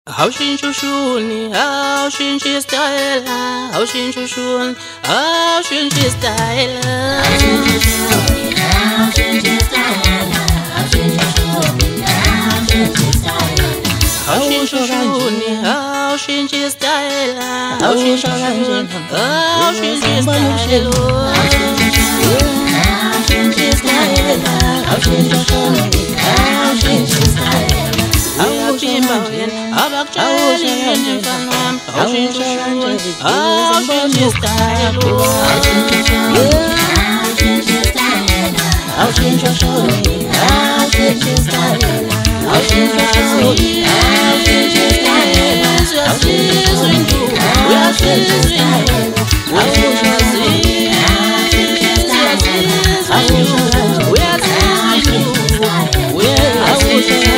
好心叔叔，你好神奇 style 啊！好心叔叔，好神奇 style 啊！好心叔叔，你好神奇 style 啊！好心叔叔，你好神奇 style 啊！好心叔叔，你好神奇 style 啊！好心叔叔，好神奇 style 啊！好心叔叔，好神奇 style 啊！好心叔叔，你好神奇 style 啊！好心抱怨，好抱歉，你烦恼，好心叔叔，好神奇 style 啊！好心叔叔，好神奇 style 啊！好心叔叔，好神奇 style 啊！好心叔叔，好神奇 style 啊！好心叔叔，好神奇 style 啊！